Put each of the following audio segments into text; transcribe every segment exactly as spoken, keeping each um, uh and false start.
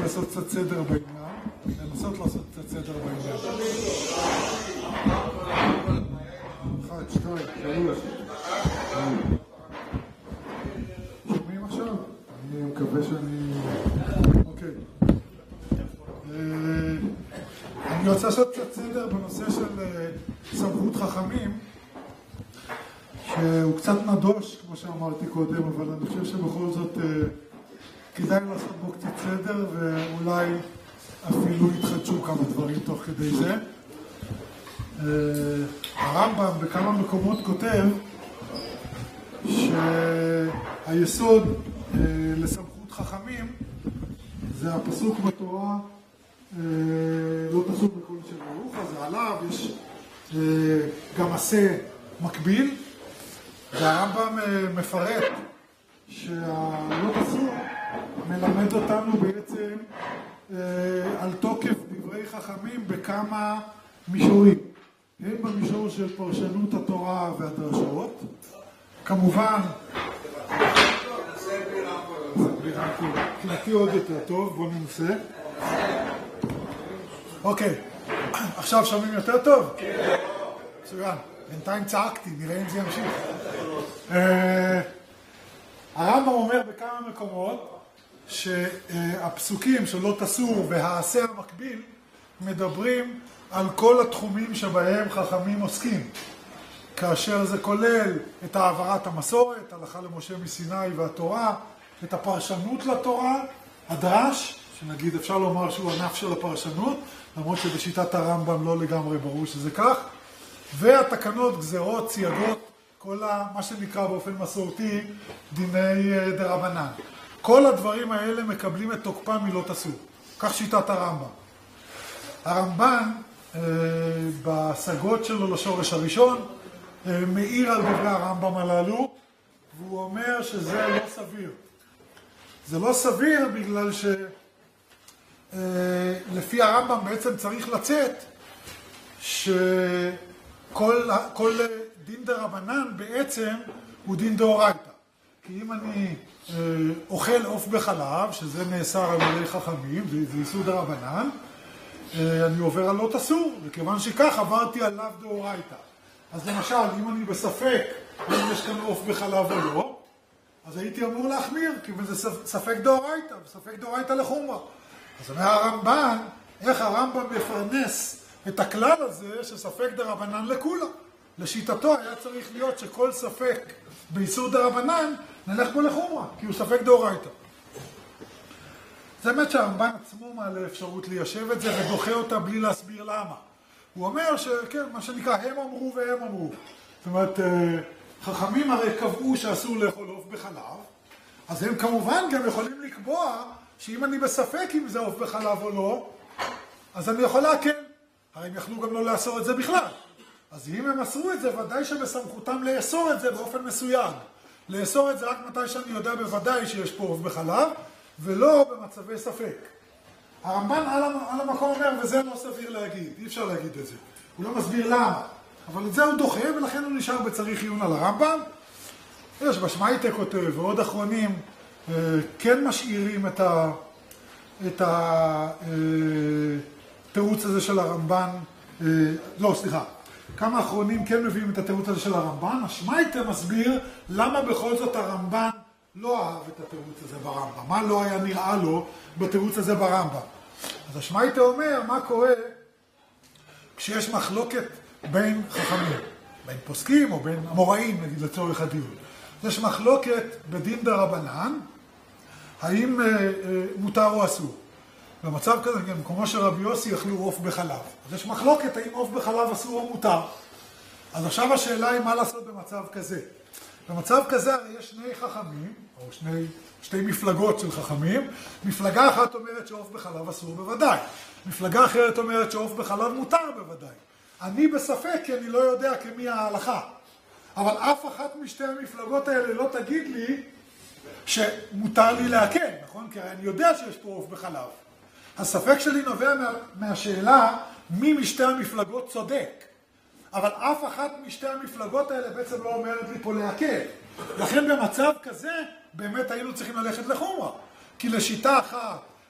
לעשות קצת סדר בעניין, לנסות לעשות קצת סדר בעניין. אחד, שתיים, שלוש. שומעים עכשיו? אני מקווה שאני... אוקיי. אני רוצה לעשות קצת סדר בנושא של סמכות חכמים, שהוא קצת נדוש, כמו שאמרתי קודם, אבל אני חושב שבכל זאת כדאי לעשות בו קצת סדר, ואולי אפילו יתחדשו כמה דברים תוך כדי זה. הרמב"ם בכמה מקומות כותב שהיסוד לסמכות חכמים זה הפסוק בתורה, לא תעשו בקול של ברוך, אז עליו יש גם עשה מקביל, והרמב"ם מפרט שהלא תעשו מלמד אותנו בעצם על תוקף דברי חכמים בכמה מישורים. הם במישור של פרשנות התורה והדרשות, כמובן קלטי עוד יותר טוב, בואו ננסה. אוקיי, עכשיו שומעים יותר טוב? כן. מצוין, בינתיים צעקתי, נראה אם זה ימשיך. הרמב"ם אומר בכמה מקומות שהפסוקים שלא תסור והעשה המקביל מדברים על כל התחומים שבהם חכמים עוסקים, כאשר זה כולל את העברת המסורת, הלכה למשה מסיני והתורה, את הפרשנות לתורה, הדרש, שנגיד אפשר לומר שהוא ענף של הפרשנות, למרות שבשיטת הרמב"ם לא לגמרי ברור שזה כך, והתקנות, גזרות, סייגות, כל מה שנקרא באופן מסורתי דיני דרבנן. כל הדברים האלה מקבלים את תוקפם מלא תסור. כך שיטת הרמב"ם. הרמב"ן בהשגות שלו לשורש הראשון מאיר על דברי הרמב"ם הללו, והוא אומר שזה לא סביר. זה לא סביר בגלל שלפי הרמב"ם בעצם צריך לצאת שכל כל דין דרבנן בעצם הוא דין דאורייתא. כי אם אני אוכל עוף בחלב, שזה נאסר על ידי חכמים, זה איסור דרבנן, אני עובר על לא תסור, וכיוון שכך עברתי על לאו דאורייתא. אז למשל, אם אני בספק אם יש כאן עוף בחלב או לא, אז הייתי אמור להחמיר, כי זה ספק דאורייתא, ספק דאורייתא לחומרה. אז אומר הרמב"ן, איך הרמב"ם מפרנס את הכלל הזה שספק דרבנן לכולה. לשיטתו היה צריך להיות שכל ספק באיסור דרבנן נלך בו לחומרה, כי הוא ספק דאורייתא. זה באמת שהרמב"ן עצמו מעלה אפשרות ליישב את זה ודוחה אותה בלי להסביר למה. הוא אומר שכן, מה שנקרא, הם אמרו והם אמרו. זאת אומרת, חכמים הרי קבעו שאסור לאכול עוף בחלב, אז הם כמובן גם יכולים לקבוע שאם אני בספק אם זה עוף בחלב או לא, אז אני יכול להקל. הרי הם יכלו גם לא לאסור את זה בכלל. אז אם הם אסרו את זה, ודאי שבסמכותם לאסור את זה באופן מסויג. לאסור את זה רק מתי שאני יודע בוודאי שיש פה עוף בחלב, ולא במצבי ספק. הרמב"ן על, על המקום אומר, וזה לא סביר להגיד, אי אפשר להגיד את זה. הוא לא מסביר למה, אבל את זה הוא דוחה, ולכן הוא נשאר בצריך עיון על הרמב"ם. יש בשמייטה כותב, ועוד אחרונים, כן משאירים את ה... את התירוץ הזה של הרמב"ן, לא, סליחה, כמה אחרונים כן מביאים את התירוץ הזה של הרמב"ן. השמייטה מסביר למה בכל זאת הרמב"ן לא אהב את התירוץ הזה ברמב"ם. מה לא היה נראה לו בתירוץ הזה ברמב"ם? אז השמייטה אומר, מה קורה כשיש מחלוקת בין חכמים, בין פוסקים או בין אמוראים, נגיד לצורך הדיון. יש מחלוקת בדין דרבנן, האם אה, אה, מותר או אסור. במצב כזה, גם כמו שרבי יוסי אכלו עוף בחלב. אז יש מחלוקת האם עוף בחלב אסור או מותר. אז עכשיו השאלה היא מה לעשות במצב כזה. במצב כזה הרי יש שני חכמים, או שני, שתי מפלגות של חכמים. מפלגה אחת אומרת שעוף בחלב אסור בוודאי. מפלגה אחרת אומרת שעוף בחלב מותר בוודאי. אני בספק כי אני לא יודע כמי ההלכה. אבל אף אחת משתי המפלגות האלה לא תגיד לי שמותר לי להקל, נכון? כי אני יודע שיש פה עוף בחלב. הספק שלי נובע מה, מהשאלה מי משתי המפלגות צודק. אבל אף אחת משתי המפלגות האלה בעצם לא אומרת לי פה להקל. לכן במצב כזה באמת היינו צריכים ללכת לחומרה. כי לשיטה אחת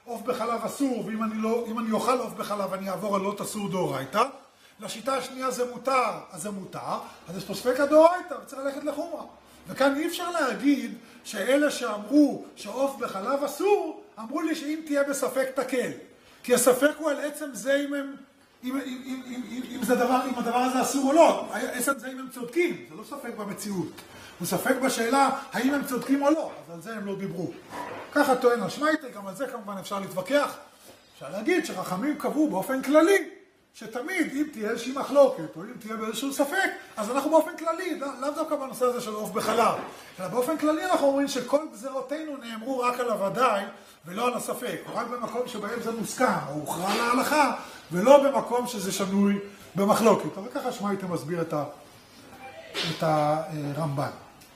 עוף בחלב אסור, ואם אני לא, אם אני אוכל עוף בחלב אני אעבור על לא תסור דאורייתא. לשיטה השנייה זה מותר, אז זה מותר, אז יש פה ספקא דאורייתא וצריך ללכת לחומרה. וכאן אי אפשר להגיד שאלה שאמרו שעוף בחלב אסור, אמרו לי שאם תהיה בספק תקל. כי הספק הוא על עצם זה אם הם, אם, אם, אם, אם, אם, אם, זה דבר, אם הדבר הזה אסור או לא. עצם זה אם הם צודקים, זה לא ספק במציאות. הוא ספק בשאלה האם הם צודקים או לא, אז על זה הם לא דיברו. ככה טוען השמייטה, גם על זה כמובן אפשר להתווכח. אפשר להגיד שחכמים קבעו באופן כללי, שתמיד אם תהיה איזושהי מחלוקת, או אם תהיה באיזשהו ספק, אז אנחנו באופן כללי, לאו דווקא בנושא הזה של עוף בחלב, אלא באופן כללי אנחנו אומרים שכל גזירותינו נאמרו רק על הוודאי, ולא על הספק, רק במקום שבהם זה מוסכם, או הוכרע להלכה, ולא במקום שזה שנוי במחלוקת. אבל ככה שמייטה מסביר את, ה, את הרמב"ן.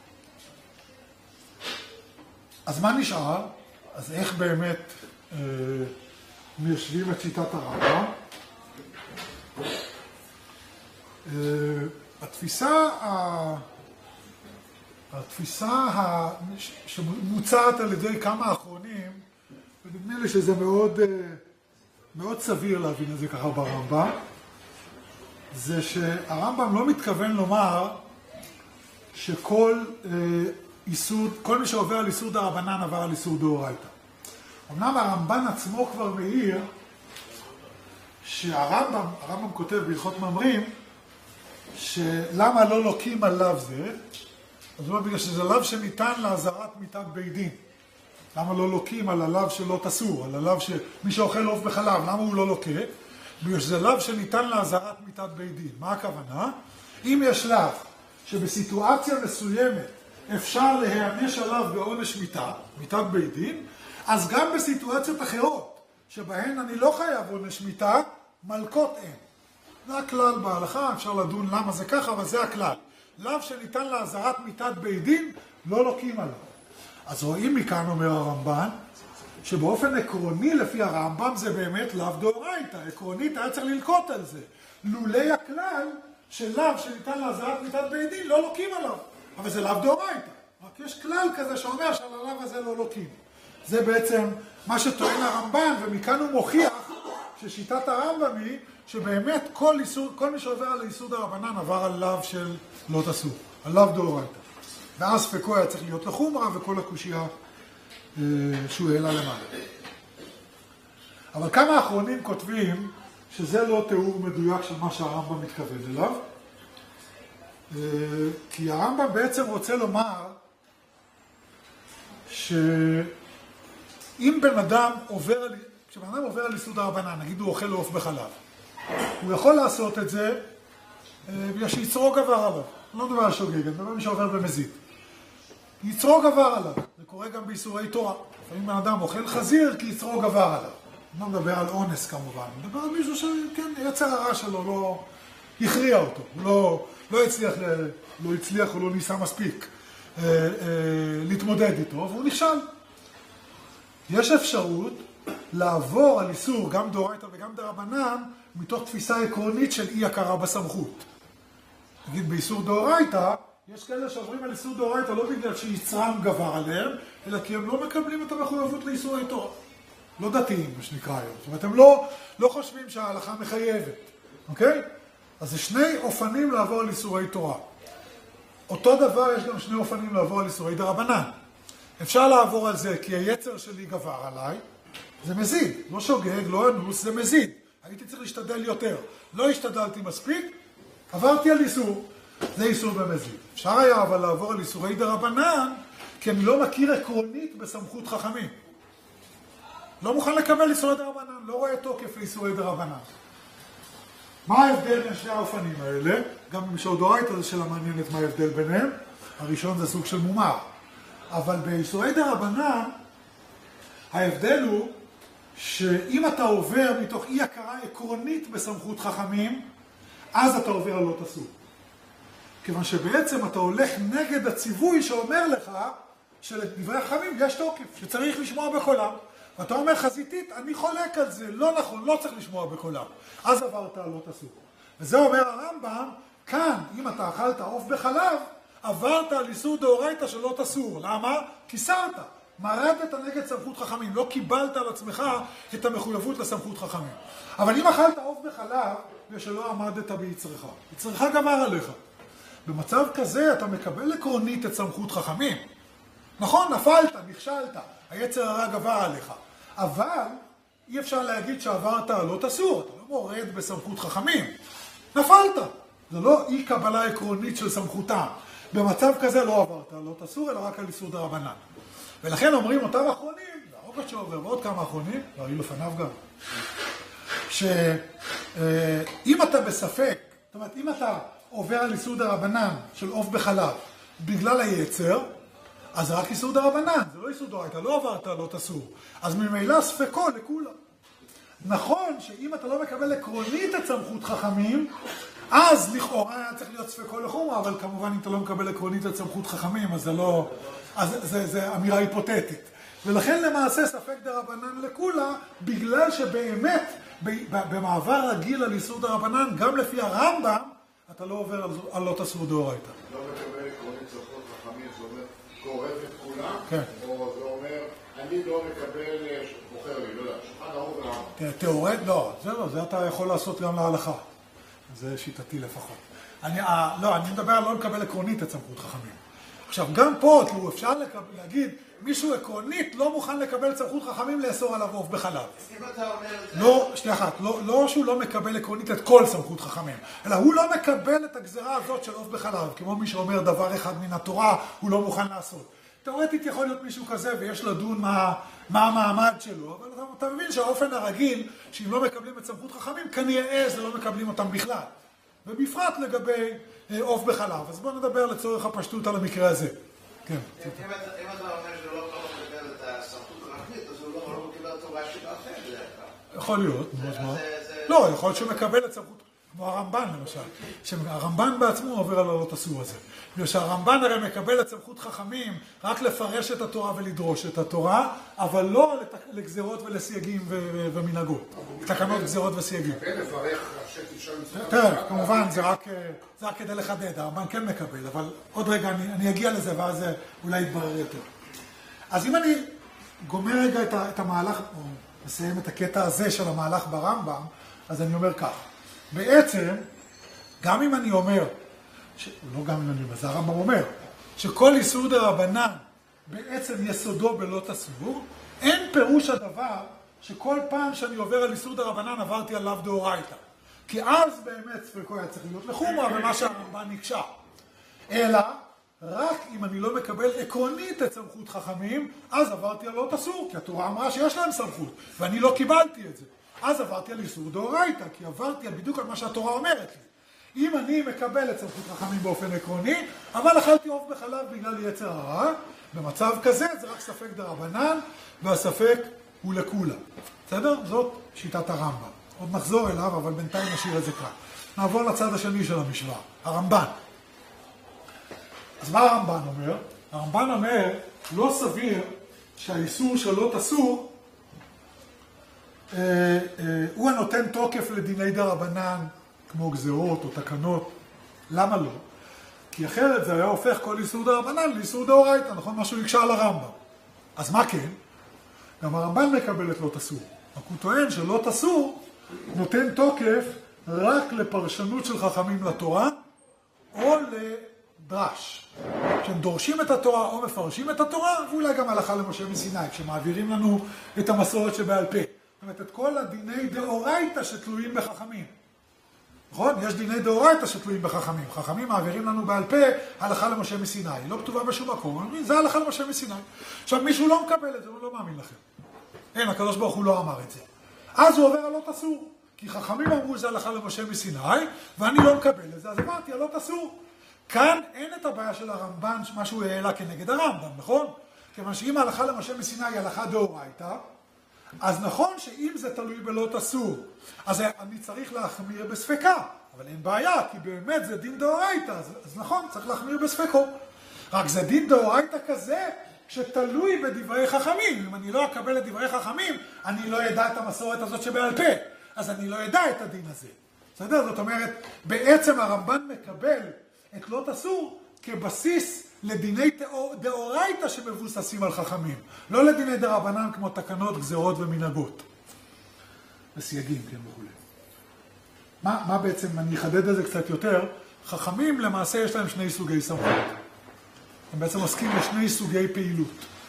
אז מה נשאר? אז איך באמת אה, מיישבים את שיטת הרמב"ן? Uh, התפיסה, ה... התפיסה ה... שמוצעת על ידי כמה אחרונים, ונדמה לי שזה מאוד, uh, מאוד סביר להבין את זה ככה ברמב"ם, זה שהרמב"ם לא מתכוון לומר שכל uh, איסור, כל מי שעובר על איסור דרבנן עבר על איסור דאורייתא. אמנם הרמב"ן עצמו כבר מעיר שהרמב"ם, הרמב"ם כותב בהלכות מאמרים, שלמה לא לוקים על לאו זה, אז הוא אומר בגלל שזה לאו שניתן להזהרת מיתת בית דין. למה לא לוקים על הלאו שלא תסור, על הלאו שמי שאוכל עוף בחלב, למה הוא לא לוקה? בגלל שזה לאו שניתן להזהרת מיתת בית דין. מה הכוונה? אם יש לאו שבסיטואציה מסוימת אפשר להיענש עליו בעונש מיתה, מיתת בית דין, אז גם בסיטואציות אחרות שבהן אני לא חייב עונש מיתה, מלקות אין. זה הכלל בהלכה, אפשר לדון למה זה ככה, אבל זה הכלל. לאו שניתן להזהרת מיתת בית דין, לא לוקים עליו. אז רואים מכאן, אומר הרמב"ן, שבאופן עקרוני לפי הרמב"ם זה באמת לאו דאורייתא. עקרונית היה צריך ללקות על זה. לולי הכלל של לאו שניתן להזהרת מיתת בית דין, לא לוקים עליו. אבל זה לאו דאורייתא. רק יש כלל כזה שאומר שעל הלאו הזה לא לוקים. זה בעצם מה שטוען הרמב"ן, ומכאן הוא מוכיח ששיטת הרמב"ם היא שבאמת כל, איסור, כל מי שעובר על איסור דרבנן עבר על לאו של לא תסור, על לאו דאורייתא. ואז ספקו היה צריך להיות לחומרה וכל הקושייה אה, שהוא העלה למעלה. אבל כמה האחרונים כותבים שזה לא תיאור מדויק של מה שהרמב"ם מתכוון אליו, אה, כי הרמב"ם בעצם רוצה לומר שאם בן אדם עובר על, כשבן אדם עובר על איסור דרבנן, נגיד הוא אוכל עוף בחלב, הוא יכול לעשות את זה בגלל שיצרו גבר עליו. לא מדבר על שוגג, אני מדבר מי שעובר במזיד. יצרו גבר עליו, זה קורה גם באיסורי תורה. לפעמים בן אדם אוכל חזיר כי יצרו גבר עליו. אני לא מדבר על אונס כמובן, אני מדבר על מישהו שכן, יצר הרע שלו, לא הכריע אותו, הוא לא, לא הצליח, לא הצליח או לא ניסה מספיק אה, אה, להתמודד איתו, והוא נכשל. יש אפשרות לעבור על איסור גם דאורייתא וגם דרבנן מתוך תפיסה עקרונית של אי הכרה בסמכות. נגיד באיסור דאורייתא, יש כאלה שעוברים על איסור דאורייתא לא בגלל שיצרם גבר עליהם, אלא כי הם לא מקבלים את המחויבות לאיסורי תורה. לא דתיים, מה שנקרא היום. זאת אומרת, הם לא, לא חושבים שההלכה מחייבת. אוקיי? אז זה שני אופנים לעבור על איסורי תורה. אותו דבר יש גם שני אופנים לעבור על איסורי דרבנן. אפשר לעבור על זה כי היצר שלי גבר עליי, זה מזיד, לא שוגג, לא אנוס, זה מזיד. הייתי צריך להשתדל יותר. לא השתדלתי מספיק, עברתי על איסור. זה איסור במזיד. אפשר היה אבל לעבור על איסורי דרבנן, כי אני לא מכיר עקרונית בסמכות חכמים. לא מוכן לקבל איסורי דרבנן, לא רואה תוקף לאיסורי דרבנן. מה ההבדל בין שני האופנים האלה? גם במשור דאורייתא זה שאלה מעניינת מה ההבדל ביניהם. הראשון זה סוג של מומר. אבל באיסורי דרבנן, ההבדל הוא שאם אתה עובר מתוך אי הכרה עקרונית בסמכות חכמים, אז אתה עובר על לא תסור. כיוון שבעצם אתה הולך נגד הציווי שאומר לך שלדברי החכמים יש תוקף, שצריך לשמוע בקולם. ואתה אומר חזיתית, אני חולק על זה, לא נכון, לא צריך לשמוע בקולם. אז עברת על לא תסור. וזה אומר הרמב"ם, כאן, אם אתה אכלת עוף בחלב, עברת על איסור דאורייתא שלא תסור. למה? כי סרת. מרדת נגד סמכות חכמים, לא קיבלת על עצמך את המחויבות לסמכות חכמים. אבל אם אכלת עוף בחלב ושלא עמדת ביצרך, יצרך גבר עליך. במצב כזה אתה מקבל עקרונית את סמכות חכמים. נכון, נפלת, נכשלת, היצר הרע גבר עליך. אבל אי אפשר להגיד שעברת לא תסור, אתה לא מורד בסמכות חכמים. נפלת. זה לא אי קבלה עקרונית של סמכותה. במצב כזה לא עברת לא תסור, אלא רק על איסור דרבנן. ולכן אומרים אותם האחרונים, והרוקת שעובר ועוד כמה אחרונים, לא היו לפניו גם, שאם אתה בספק, זאת אומרת, אם אתה עובר על איסור דרבנן של עוף בחלב בגלל היצר, אז זה רק איסור דרבנן, זה לא איסור דרבנן, אתה לא עברת, לא תסור. אז ממילא ספקו לכולה. נכון שאם אתה לא מקבל עקרונית את סמכות חכמים, אז לכאורה היה צריך להיות ספקו לחומרה, אבל כמובן אם אתה לא מקבל עקרונית את סמכות חכמים, אז זה לא, אז זה, זה אמירה היפותטית. ולכן למעשה ספק דרבנן לכולה, בגלל שבאמת במעבר רגיל על איסור דרבנן, גם לפי הרמב"ם, אתה לא עובר על, על לא תסור דאורייתא. לא מקבל עקרונית סמכות חכמים, זה אומר קורב את כולם, כן. או זה אומר, אני לא מקבל, בוחר לי, לא יודע, שולחן ערוך ולעם. תיאורט, לא, זה לא, זה אתה יכול לעשות גם להלכה. זה שיטתי לפחות. אני, לא, אני מדבר על לא לקבל עקרונית את סמכות חכמים. עכשיו, גם פה, כאילו, אפשר לקבל, להגיד, מישהו עקרונית לא מוכן לקבל סמכות חכמים לאסור עליו עוף בחלב. אם אתה אומר את זה... לא, שנייה אחת, לא, לא שהוא לא מקבל עקרונית את כל סמכות חכמים, אלא הוא לא מקבל את הגזרה הזאת של עוף בחלב, כמו מי שאומר דבר אחד מן התורה, הוא לא מוכן לעשות. תאורטית יכול להיות מישהו כזה, ויש לדון מה, מה המעמד שלו, אבל אתה, אתה מבין שהאופן הרגיל, שאם לא מקבלים את סמכות חכמים, כנראה זה לא מקבלים אותם בכלל. ובפרט לגבי עוף בחלב. אז בואו נדבר לצורך הפשטות על המקרה הזה. כן. אם אתה אומר שהוא לא מקבל את הסמכות הרחמית, אז הוא לא מקבל תורה של אחר בדרך כלל. יכול להיות, לא, יכול להיות שהוא מקבל את סמכות, כמו הרמב"ן למשל, שהרמב"ן בעצמו עובר על הלא תסור הזה. בגלל שהרמב"ן הרי מקבל את סמכות חכמים רק לפרש את התורה ולדרוש את התורה, אבל לא לגזרות ולסייגים ומנהגות. תקנות גזרות וסייגים. מקבל לברך, השקי שם... תראה, כמובן, זה רק כדי לחדד, הרמב"ן כן מקבל, אבל עוד רגע אני אגיע לזה ואז זה אולי יתברר יותר. אז אם אני גומר רגע את המהלך, או מסיים את הקטע הזה של המהלך ברמב"ם, אז אני אומר כך. בעצם, גם אם אני אומר, ש... לא גם אם אני אומר, זה הרמב"ם אומר, שכל איסור דרבנן בעצם יסודו בלא תסור, אין פירוש הדבר שכל פעם שאני עובר על איסור דרבנן עברתי עליו דאורייתא. כי אז באמת ספקו היה צריך להיות לחומרה ומה שהרמב"ן נקשה. אלא, רק אם אני לא מקבל עקרונית את סמכות חכמים, אז עברתי על לא תסור, כי התורה אמרה שיש להם סמכות, ואני לא קיבלתי את זה. אז עברתי על איסור דאורייתא, כי עברתי בדיוק על מה שהתורה אומרת לי. אם אני מקבל את סמכות חכמים באופן עקרוני, אבל אכלתי עוף בחלב בגלל יצר הרע, במצב כזה זה רק ספק דרבנן, והספק הוא לכולה. בסדר? זאת שיטת הרמב"ם. עוד נחזור אליו, אבל בינתיים נשאיר את זה כאן. נעבור לצד השני של המשוואה, הרמב"ן. אז מה הרמב"ן אומר? הרמב"ן אומר, לא סביר שהאיסור שלא תסור, אה, אה, הוא הנותן תוקף לדיני דרבנן, כמו גזרות או תקנות. למה לא? כי אחרת זה היה הופך כל איסור דרבנן לאיסור דאורייתא, נכון? משהו יקשה על הרמב"ם. אז מה כן? גם הרמב"ן מקבל את לא תסור. רק הוא טוען שלא תסור נותן תוקף רק לפרשנות של חכמים לתורה, או לדרש. כשהם דורשים את התורה או מפרשים את התורה, ואולי גם הלכה למשה מסיני, כשמעבירים לנו את המסורת שבעל פה. זאת אומרת, את כל הדיני דאורייתא שתלויים בחכמים. נכון? יש דיני דאורייתא שתלויים בחכמים. חכמים מעבירים לנו בעל פה הלכה למשה מסיני. היא לא כתובה בשום מקום, זה הלכה למשה מסיני. עכשיו, מישהו לא מקבל את זה, הוא לא מאמין לכם. אין, הקדוש ברוך הוא לא אמר את זה. אז הוא עובר על לא תסור. כי חכמים אמרו זה הלכה למשה מסיני, ואני לא מקבל את זה, אז אמרתי, על לא תסור. כאן אין את הבעיה של הרמב"ן, מה שהוא העלה כנגד הרמב"ם, נכון? כיוון שאם ההלכה למשה מסיני היא הלכה דאורייתא, אז נכון שאם זה תלוי בלא תסור, אז אני צריך להחמיר בספקה, אבל אין בעיה, כי באמת זה דין דאורייתא, אז, אז נכון, צריך להחמיר בספקו. רק זה דין דאורייתא כזה, שתלוי בדברי חכמים. אם אני לא אקבל את דברי חכמים, אני לא ידע את המסורת הזאת שבעל פה, אז אני לא ידע את הדין הזה. בסדר? זאת אומרת, בעצם הרמב"ן מקבל את לא תסור כבסיס לדיני דאורייתא שמבוססים על חכמים. לא לדיני דרבנן כמו תקנות, גזרות ומנהגות. וסייגים, כן וכו'. מה, מה בעצם, אני אחדד את זה קצת יותר, חכמים למעשה יש להם שני סוגי סמכות. הם בעצם עוסקים בשני סוגי פעילות.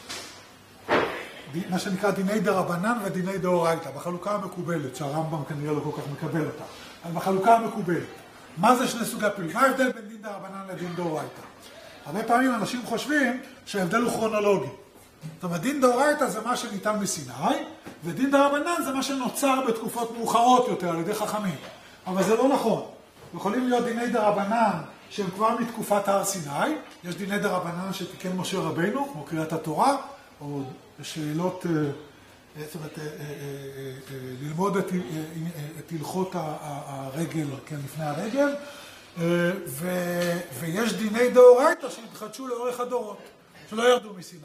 מה שנקרא דיני דרבנן ודיני דאורייתא, בחלוקה המקובלת, שהרמב"ם כנראה לא כל כך מקבל אותה. אבל בחלוקה המקובלת, מה זה שני סוגי פעילות? מה ההבדל בין דין דרבנן לדין דאורייתא? הרבה פעמים אנשים חושבים שההבדל הוא כרונולוגי. זאת אומרת, דין דאורייתא זה מה שניתן מסיני, ודין דרבנן זה מה שנוצר בתקופות מאוחרות יותר על ידי חכמים. אבל זה לא נכון. יכולים להיות דיני דרבנן שהם כבר מתקופת הר סיני, יש דיני דרבנן שתיקן משה רבינו, כמו קריאת התורה, או שאלות, זאת אומרת, ללמוד את, את הלכות הרגל, כן, לפני הרגל, ו, ויש דיני דאורייתא שהתחדשו לאורך הדורות, שלא ירדו מסיני.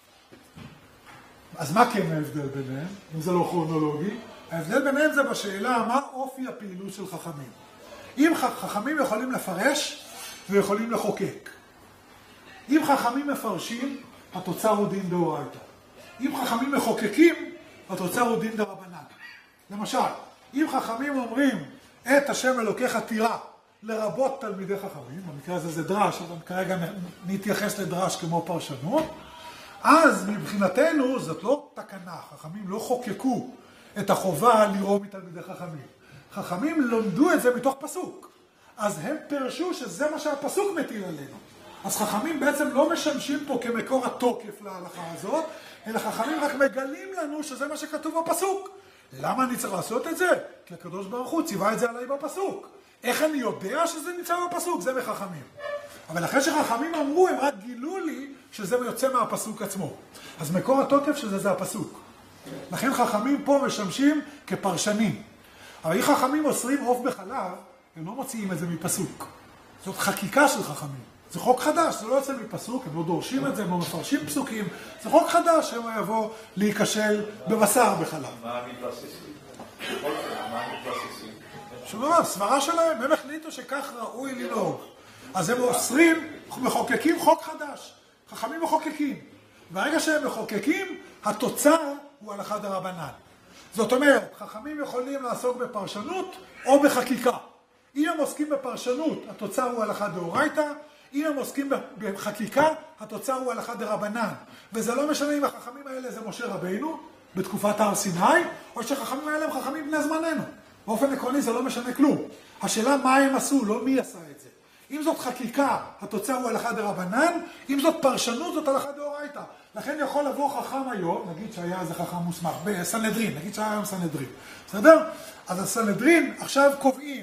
אז מה כן ההבדל ביניהם, אם זה לא כרונולוגי? ההבדל ביניהם זה בשאלה מה אופי הפעילות של חכמים. אם חכמים יכולים לפרש ויכולים לחוקק. אם חכמים מפרשים, התוצר הוא דין דאורייתא. אם חכמים מחוקקים, התוצר הוא דין דרבנן. למשל, אם חכמים אומרים את השם אלוקיך תירא, לרבות תלמידי חכמים, במקרה הזה זה דרש, אבל כרגע נתייחס לדרש כמו פרשנות, אז מבחינתנו זאת לא תקנה, חכמים לא חוקקו את החובה לראות מתלמידי חכמים. חכמים לומדו את זה מתוך פסוק, אז הם פרשו שזה מה שהפסוק מטיל עלינו. אז חכמים בעצם לא משמשים פה כמקור התוקף להלכה הזאת, אלא חכמים רק מגלים לנו שזה מה שכתוב בפסוק. למה אני צריך לעשות את זה? כי הקדוש ברוך הוא ציווה את זה עליי בפסוק. איך אני יודע שזה נמצא בפסוק? זה מחכמים. אבל אחרי שחכמים אמרו, הם רק גילו לי שזה יוצא מהפסוק עצמו. אז מקור התוקף שזה זה הפסוק. לכן חכמים פה משמשים כפרשנים. אבל אם חכמים אוסרים עוף בחלב, הם לא מוציאים את זה מפסוק. זאת חקיקה של חכמים. זה חוק חדש, זה לא יוצא מפסוק, הם לא דורשים את זה, הם לא מפרשים פסוקים. זה חוק חדש, הם יבוא להיכשל בבשר בחלב. מה המתבססים? מה המתבססים? שלא, סברה שלהם, הם החליטו שכך ראוי לנהוג. אז הם אוסרים, מחוקקים חוק חדש. חכמים מחוקקים. ברגע שהם מחוקקים, התוצר הוא הלכה דרבנן. זאת אומרת, חכמים יכולים לעסוק בפרשנות או בחקיקה. אם הם עוסקים בפרשנות, התוצר הוא הלכה דאורייתא. אם הם עוסקים בחקיקה, התוצר הוא הלכה דרבנן. וזה לא משנה אם החכמים האלה זה משה רבינו, בתקופת הר סיני, או שחכמים האלה הם חכמים בני זמננו. באופן עקרוני זה לא משנה כלום. השאלה מה הם עשו, לא מי עשה את זה. אם זאת חקיקה, התוצר הוא הלכה דרבנן, אם זאת פרשנות, זאת הלכה דאורייתא. לכן יכול לבוא חכם היום, נגיד שהיה איזה חכם מוסמך, בסנהדרין, נגיד שהיה היום סנהדרין. בסדר? אז הסנהדרין עכשיו קובעים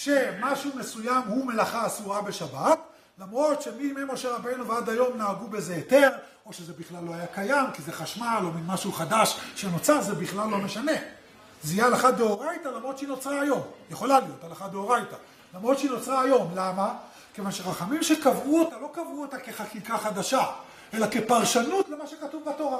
שמשהו מסוים הוא מלאכה אסורה בשבת, למרות שמימי משה רבינו ועד היום נהגו בזה היתר, או שזה בכלל לא היה קיים, כי זה חשמל או משהו חדש שנוצר, זה בכלל לא משנה. זה יהיה הלכה דאורייתא למרות שהיא נוצרה היום. יכולה להיות הלכה דאורייתא. למרות שהיא נוצרה היום. למה? כיוון שחכמים שקבעו אותה, לא קבעו אותה כחקיקה חדשה, אלא כפרשנות למה שכתוב בתורה.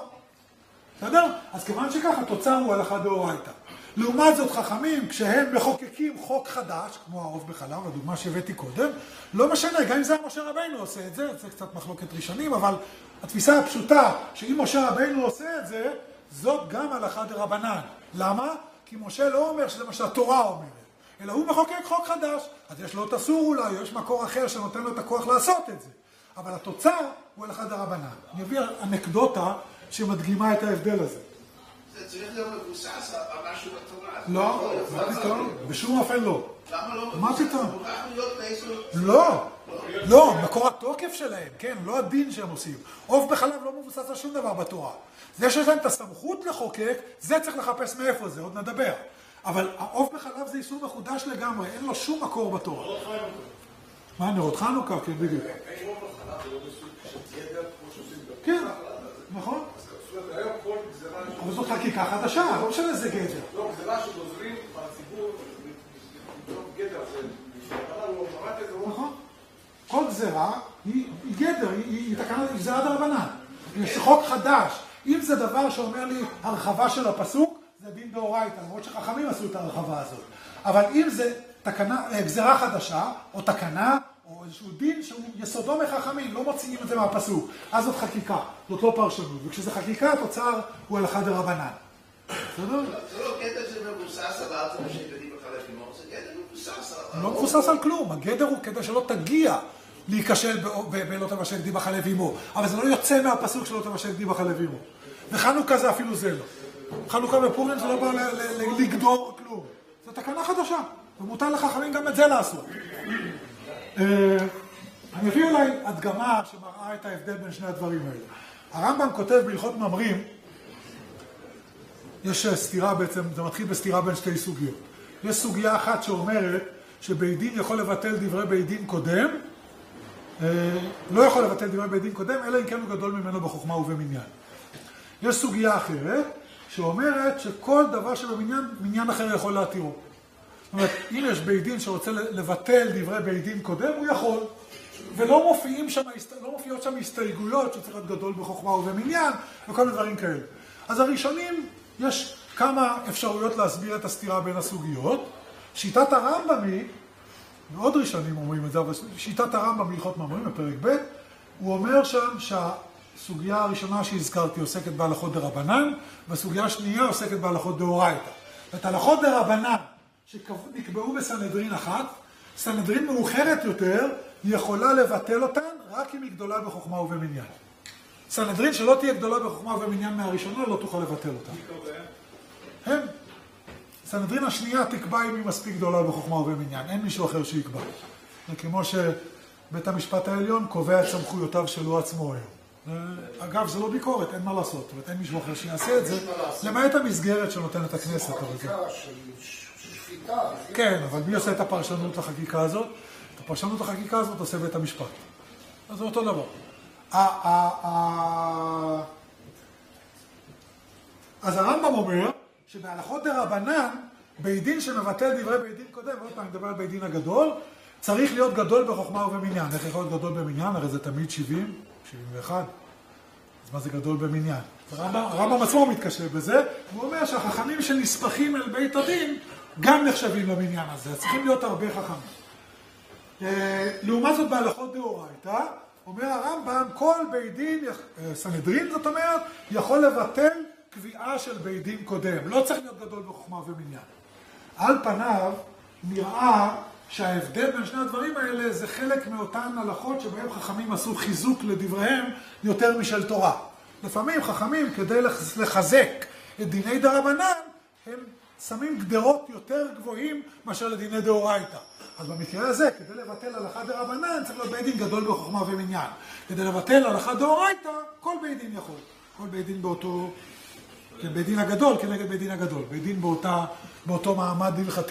בסדר? אז כיוון שכך התוצר הוא הלכה דאורייתא. לעומת זאת חכמים, כשהם מחוקקים חוק חדש, כמו העוף בחלב, הדוגמה שהבאתי קודם, לא משנה, גם אם זה משה רבינו עושה את זה, זה קצת מחלוקת ראשונים, אבל התפיסה הפשוטה שאם משה רבינו עושה את זה, זאת גם הלכה דרבנן. למה? כי משה לא אומר שזה מה שהתורה אומרת, אלא הוא מחוקק חוק חדש, אז יש לו את אסור אולי, או יש מקור אחר שנותן לו את הכוח לעשות את זה. אבל התוצר הוא הלכה דרבנן. אני אביא אנקדוטה שמדגימה את ההבדל הזה. זה צריך להיות מבוסס על משהו בתורה. לא, מה פתאום? בשום אופן לא. למה לא? מה פתאום? זה מוכרח להיות באיזו... לא, לא, מקור התוקף שלהם, כן, לא הדין שהם עושים. עוף בחלב לא מבוסס על שום דבר בתורה. זה שיש להם את הסמכות לחוקק, זה צריך לחפש מאיפה זה, עוד נדבר. אבל העוף בחלב זה איסור מחודש לגמרי, אין לו שום מקור בתורה. מה, נרות חנוכה? כן, בדיוק. אין עוף בחלב, זה לא בסוג של גדר כמו שעושים בפסח. כן, נכון. היום כל גזרה... אבל זאת חקיקה חדשה, לא משנה איזה גדר. לא, גזרה שגוזרים בציבור, מתוך גדר, זה גזרה לא רק איזה רוח. נכון. כל גזרה היא גדר, היא תקנה, היא גזרה דרבנן. יש חוק חדש. אם זה דבר שאומר לי הרחבה של הפסוק, זה דין דאורייתא, למרות שחכמים עשו את הרחבה הזאת. אבל אם זה תקנה, גזרה חדשה, או תקנה, או איזשהו דין שהוא יסודו מחכמים, לא מוציאים את זה מהפסוק. אז זאת חקיקה, זאת לא פרשנות. וכשזה חקיקה, התוצר הוא הלכה דרבנן. בסדר? זה לא קטע שמבוסס על ארצה שבדים בחלק עמו, זה קטע מבוסס על... לא מבוסס על כלום. הגדר הוא כדי שלא תגיע להיכשל בלא תבשל די בחלב עמו. אבל זה לא יוצא מהפסוק שלא תבשל די בחלב עמו. וחנוכה זה אפילו זה לא. חנוכה ופורים זה לא בא לגדור כלום. זו תקנה חדשה. ומותר לחכמים גם את זה לעשות. אני אביא אולי הדגמה שמראה את ההבדל בין שני הדברים האלה. הרמב"ם כותב בהלכות ממרים, יש סתירה בעצם, זה מתחיל בסתירה בין שתי סוגיות. יש סוגיה אחת שאומרת שבית דין יכול לבטל דברי בית דין קודם, לא יכול לבטל דברי בית דין קודם, אלא אם כן הוא גדול ממנו בחוכמה ובמניין. יש סוגיה אחרת שאומרת שכל דבר שבמניין, מניין אחר יכול להתירו. זאת אומרת, אם יש בית דין שרוצה לבטל דברי בית דין קודם, הוא יכול. ולא מופיעים שם, לא מופיעות שם הסתייגויות שצריך להיות גדול בחוכמה ובמניין, וכל מיני דברים כאלה. אז הראשונים, יש כמה אפשרויות להסביר את הסתירה בין הסוגיות. שיטת הרמב"ם היא, מאוד ראשונים אומרים את זה, אבל שיטת הרמב"ם בהלכות ממרים, בפרק ב', הוא אומר שם שהסוגיה הראשונה שהזכרתי עוסקת בהלכות דרבנן, והסוגיה השנייה עוסקת בהלכות דאורייתא. את הלכות דרבנן שנקבעו בסנהדרין אחת, סנהדרין מאוחרת יותר, היא יכולה לבטל אותן רק אם היא גדולה בחוכמה ובמניין. סנהדרין שלא תהיה גדולה בחוכמה ובמניין מהראשונה, לא תוכל לבטל אותה. הם. סנהדרין השנייה תקבע אם היא מספיק גדולה בחוכמה ובמניין. אין מישהו אחר שיקבע. זה כמו שבית המשפט העליון קובע את סמכויותיו שלו עצמו היום. אגב, זה לא ביקורת, אין מה לעשות. זאת אומרת, אין מישהו אחר שיעשה את זה, למעט המסגרת שנותנת הכנסת. כן, אבל מי עושה את הפרשנות לחקיקה הזאת? את הפרשנות לחקיקה הזאת עושה בית המשפט. אז זה אותו דבר. אז הרמב"ם אומר שבהלכות דרבנן, בית דין שמבטל דברי בית דין קודם, ועוד פעם נדבר על בית דין הגדול, צריך להיות גדול בחוכמה ובמניין. איך יכול להיות גדול במניין? הרי זה תמיד שבעים, שבעים ואחת. אז מה זה גדול במניין? הרמב"ם עצמו מתקשה בזה, הוא אומר שהחכמים שנספחים אל בית הדין גם נחשבים למניין הזה. צריכים להיות הרבה חכמים. לעומת זאת בהלכות דאורייתא, אומר הרמב"ם, כל בית דין, סנהדרין זאת אומרת, יכול לבטל קביעה של בית דין קודם. לא צריך להיות גדול בחוכמה ומניין. על פניו נראה שההבדל בין שני הדברים האלה זה חלק מאותן הלכות שבהם חכמים עשו חיזוק לדבריהם יותר משל תורה. לפעמים חכמים כדי לחזק את דיני דרבנן, הם שמים גדרות יותר גבוהים מאשר לדיני דאורייתא. אז במקרה הזה, כדי לבטל הלכה דרבנן, צריך להיות בית דין גדול בחוכמה ומניין. כדי לבטל הלכה דאורייתא, כל בית דין יכול. כל בית דין באותו, כן, בית דין הגדול כנגד בית דין הגדול. בית דין באותה, באותו מעמד הלכתי.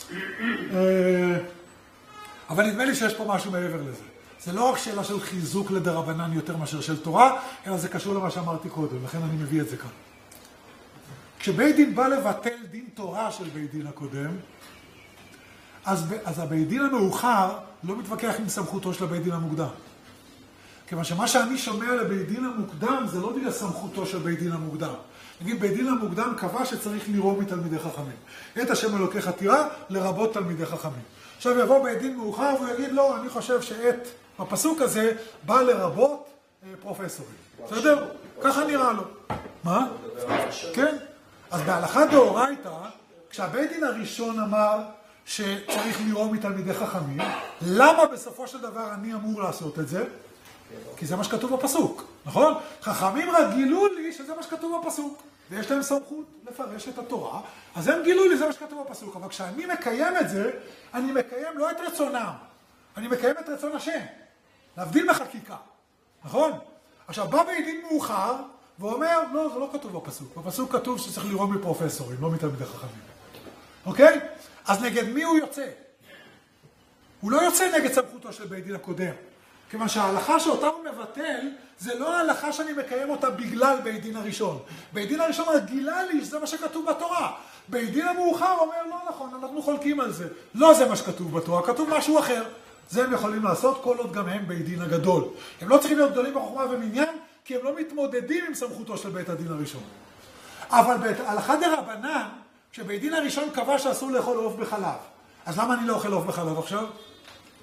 אבל נדמה לי שיש פה משהו מעבר לזה. זה לא רק שאלה של חיזוק לדרבנן יותר מאשר של תורה, אלא זה קשור למה שאמרתי קודם, לכן אני מביא את זה כאן. כשבית דין בא לבטל דין תורה של בית דין הקודם, אז, אז הבית דין המאוחר לא מתווכח עם סמכותו של הבית דין המוקדם. כיוון שמה שאני שומע לבית דין המוקדם זה לא בגלל סמכותו של בית דין המוקדם. נגיד, בית דין המוקדם קבע שצריך לראות מתלמידי חכמים. את השם אלוקי חתירה לרבות תלמידי חכמים. עכשיו יבוא בית דין מאוחר והוא יגיד, לא, אני חושב שאת הפסוק הזה בא לרבות אה, פרופסורים. בסדר? ככה נראה לו. מה? כן? אז בהלכה דאורייתא, כשהבית דין הראשון אמר שצריך לראות מתלמידי חכמים, למה בסופו של דבר אני אמור לעשות את זה? כי זה מה שכתוב בפסוק, נכון? חכמים רק גילו לי שזה מה שכתוב בפסוק, ויש להם סמכות לפרש את התורה, אז הם גילו לי זה מה שכתוב בפסוק, אבל כשאני מקיים את זה, אני מקיים לא את רצונם, אני מקיים את רצון השם, להבדיל מחקיקה, נכון? עכשיו בא בית דין מאוחר, ואומר, לא, זה לא כתוב בפסוק, בפסוק כתוב שצריך לראות מפרופסורים, לא מתלמידי חכמים, אוקיי? אז נגד מי הוא יוצא? הוא לא יוצא נגד סמכותו של בית דין הקודם, כיוון שההלכה שאותה הוא מבטל, זה לא ההלכה שאני מקיים אותה בגלל בית דין הראשון. בית דין הראשון גילה לי שזה מה שכתוב בתורה. בית דין המאוחר אומר, לא נכון, אנחנו חולקים על זה. לא זה מה שכתוב בתורה, כתוב משהו אחר. זה הם יכולים לעשות כל עוד גם הם בית דין הגדול. הם לא צריכים להיות גדולים בחוכמה ומניין, כי הם לא מתמודדים עם סמכותו של בית הדין הראשון. אבל בהלכה דרבנן, כשבית דין הראשון קבע שאסור לאכול עוף בחלב, אז למה אני לא אוכל עוף בחלב עכשיו?